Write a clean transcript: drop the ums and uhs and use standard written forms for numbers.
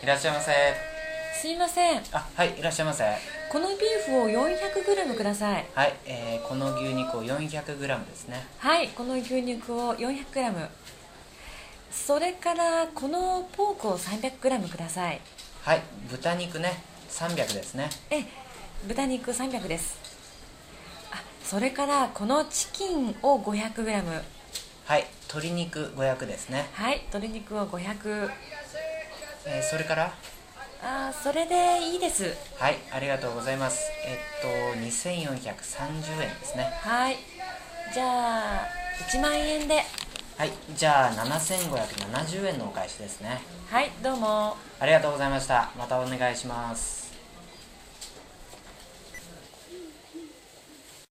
いらっしゃいませ。 すいません。 はい、いらっしゃいませ。 このビーフを 400g ください。 はい、この牛肉を 400g ですね。 はい、この牛肉を 400g。それからこのポークを 300g ください。 はい、豚肉ね、300ですね。 豚肉300です。それからこのチキンを 500g。 はい、鶏肉500ですね。 はい、鶏肉を500。 それからそれでいいです。 はい、ありがとうございます。2430円ですね。 はい、じゃあ1万円で。 はい、じゃあ7570円のお返しですね。 はい、どうも。 ありがとうございました。またお願いします。